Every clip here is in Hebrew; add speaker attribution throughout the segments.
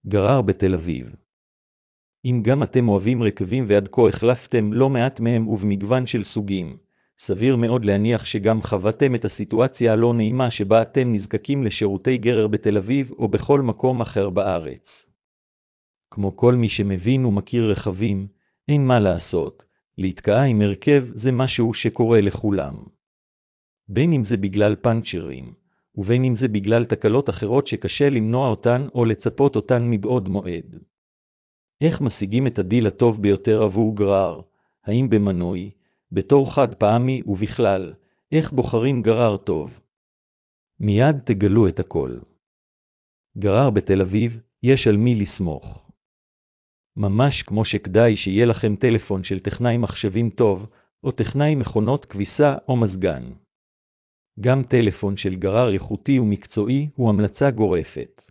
Speaker 1: גרר בתל אביב. אם גם אתם אוהבים רכבים ועד כה החלפתם לא מעט מהם ובמגוון של סוגים, סביר מאוד להניח שגם חוויתם את הסיטואציה הלא נעימה שבה אתם נזקקים לשירותי גרר בתל אביב או בכל מקום אחר בארץ. כמו כל מי שמבין ומכיר רכבים, אין מה לעשות, להתקעה עם הרכב זה משהו שקורה לכולם. בין אם זה בגלל פנצ'רים, ובין אם זה בגלל תקלות אחרות שקשה למנוע אותן או לצפות אותן מבעוד מועד. איך משיגים את הדיל הטוב ביותר עבור גרר? האם במנוי, בתור חד פעמי ובכלל, איך בוחרים גרר טוב? מיד תגלו את הכל. גרר בתל אביב, יש על מי לסמוך. ממש כמו שכדאי שיהיה לכם טלפון של טכנאי מחשבים טוב, או טכנאי מכונות כביסה או מזגן. גם טלפון של גרר איכותי ומקצועי הוא המלצה גורפת.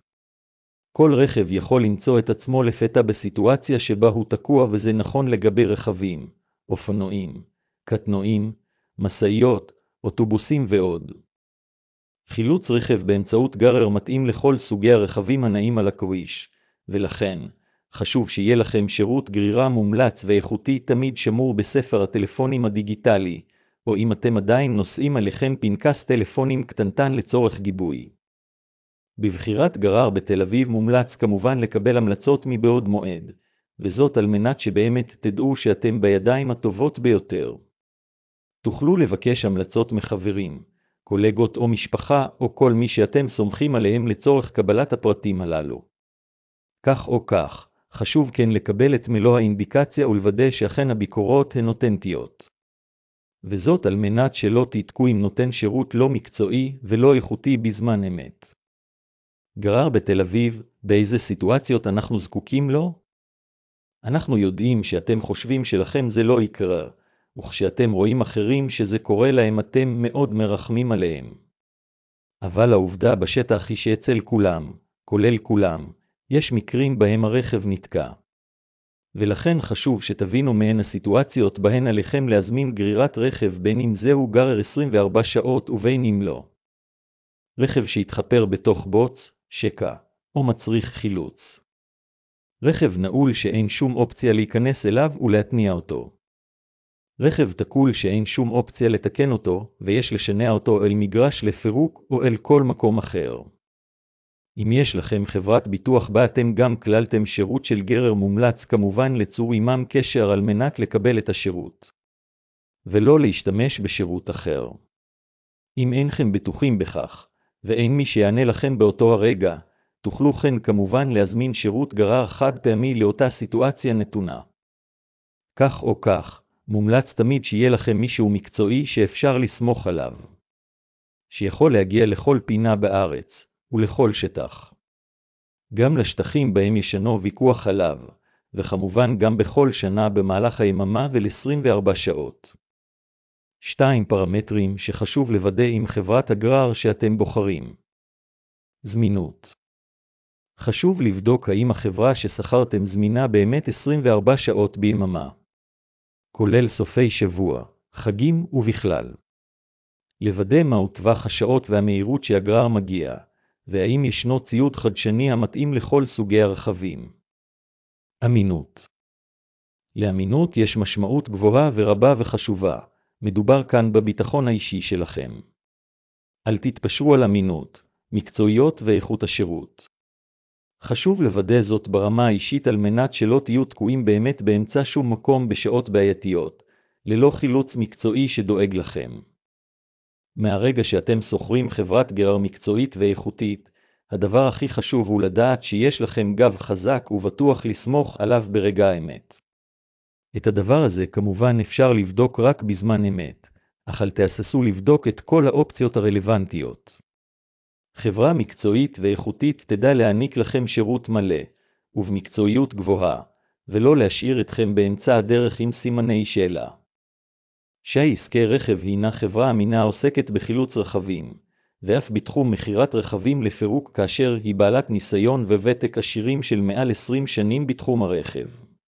Speaker 1: כל רכב יכול למצוא את עצמו לפתע בסיטואציה שבה הוא תקוע, וזה נכון לגבי רכבים, אופנועים, קטנועים, משאיות, אוטובוסים ועוד. חילוץ רכב באמצעות גרר מתאים לכל סוגי הרכבים הנעים על הכביש, ולכן חשוב שיהיה לכם שירות גרירה מומלץ ואיכותי תמיד שמור בספר הטלפונים הדיגיטלי, או אם אתם עדיין נושאים עליכם פנקס טלפונים קטנטן לצורך גיבוי. בבחירת גרר בתל אביב מומלץ כמובן לקבל המלצות מבעוד מועד, וזאת על מנת שבאמת תדעו שאתם בידיים הטובות ביותר. תוכלו לבקש המלצות מחברים, קולגות או משפחה או כל מי שאתם סומכים עליהם לצורך קבלת הפרטים הללו. כך או כך, חשוב כן לקבל את מלוא האינדיקציה ולוודא שאכן הביקורות הן אותנטיות. וזאת על מנת שלא תתקעו עם נותן שירות לא מקצועי ולא איכותי בזמן אמת. גרר בתל אביב, באיזה סיטואציות אנחנו זקוקים לו? אנחנו יודעים שאתם חושבים שלכם זה לא יקרה, וכשאתם רואים אחרים שזה קורה להם אתם מאוד מרחמים עליהם. אבל העובדה בשטח היא שאצל כולם, כולל כולם, יש מקרים בהם הרכב נתקע. ולכן חשוב שתבינו מהן הסיטואציות בהן עליכם להזמין גרירת רכב, בין אם זהו גרר 24 שעות ובין אם לא. רכב שהתחפר בתוך בוץ, שקע, או מצריך חילוץ. רכב נעול שאין שום אופציה להיכנס אליו ולהתניע אותו. רכב תקול שאין שום אופציה לתקן אותו, ויש לשנע אותו אל מגרש לפירוק או אל כל מקום אחר. אם יש לכם חברת ביטוח בה אתם גם כללתם שירות של גרר מומלץ, כמובן ליצור עמם קשר על מנת לקבל את השירות, ולא להשתמש בשירות אחר. אם אינכם בטוחים בכך, ואין מי שיענה לכם באותו הרגע, תוכלו כן כמובן להזמין שירות גרר חד פעמי לאותה סיטואציה נתונה. כך או כך, מומלץ תמיד שיהיה לכם מישהו מקצועי שאפשר לסמוך עליו, שיכול להגיע לכל פינה בארץ, ולכל שטח. גם לשטחים בהם ישנו ויכוח עליו, וכמובן גם בכל שנה במהלך היממה ול-24 שעות. 2 פרמטרים שחשוב לוודא עם חברת הגרר שאתם בוחרים. זמינות. חשוב לבדוק האם החברה ששכרתם זמינה באמת 24 שעות ביממה, כולל סופי שבוע, חגים ובכלל. לוודא מהו טווח השעות והמהירות שהגרר מגיע, והאם ישנו ציוד חדשני המתאים לכל סוגי הרכבים. אמינות. לאמינות יש משמעות גבוהה ורבה וחשובה. מדובר כאן בביטחון האישי שלכם. אל תתפשרו על אמינות, מקצועיות ואיכות השירות. חשוב לוודא זאת ברמה האישית על מנת שלא תהיו תקועים באמת באמצע שום מקום בשעות בעייתיות, ללא חילוץ מקצועי שדואג לכם. מהרגע שאתם שוכרים חברת גרר מקצועית ואיכותית, הדבר הכי חשוב הוא לדעת שיש לכם גב חזק ובטוח לסמוך עליו ברגע האמת. את הדבר הזה כמובן אפשר לבדוק רק בזמן אמת, אך אל תהססו לבדוק את כל האופציות הרלוונטיות. חברה מקצועית ואיכותית תדע להעניק לכם שירות מלא, ובמקצועיות גבוהה, ולא להשאיר אתכם באמצע הדרך עם סימני שאלה. שי עסקי רכב הינה חברה אמינה עוסקת בחילוץ רכבים, ואף בתחום מכירת רכבים לפירוק, כאשר היא בעלת ניסיון וותק עשירים של מעל 20 שנים בתחום הרכב.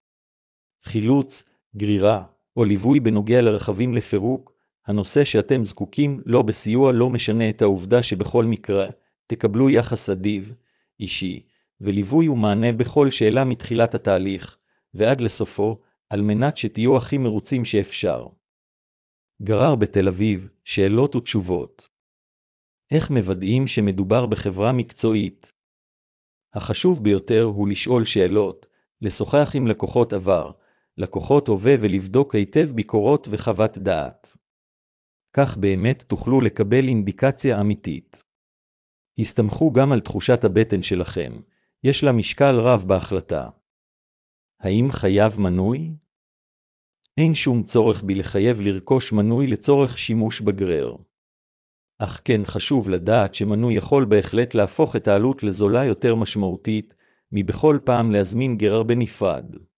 Speaker 1: חילוץ, גרירה, או ליווי בנוגע לרכבים לפירוק, הנושא שאתם זקוקים לו בסיוע לא משנה את העובדה שבכל מקרה תקבלו יחס אדיב, אישי, וליווי ומענה בכל שאלה מתחילת התהליך, ועד לסופו, על מנת שתהיו הכי מרוצים שאפשר. גרר בתל אביב, שאלות ותשובות. איך מוודאים שמדובר בחברה מקצועית? החשוב ביותר הוא לשאול שאלות, לשוחח עם לקוחות עבר, לקוחות הווה ולבדוק היטב ביקורות וחוות דעת. כך באמת תוכלו לקבל אינדיקציה אמיתית. הסתמכו גם על תחושת הבטן שלכם, יש לה משקל רב בהחלטה. האם חייב מנוי? אין שום צורך בלחייב לרכוש מנוי לצורך שימוש בגרר. אך כן חשוב לדעת שמנוי יכול בהחלט להפוך את העלות לזולה יותר משמעותית, מבכל פעם להזמין גרר בנפרד.